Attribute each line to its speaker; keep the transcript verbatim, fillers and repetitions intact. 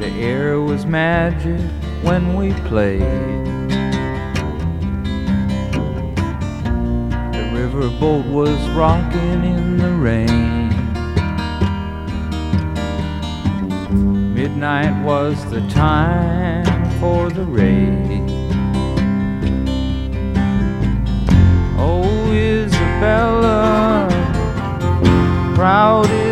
Speaker 1: The air was magic when we played. The riverboat was rocking in the rain. Midnight was the time for the raid. Oh, Isabella, proud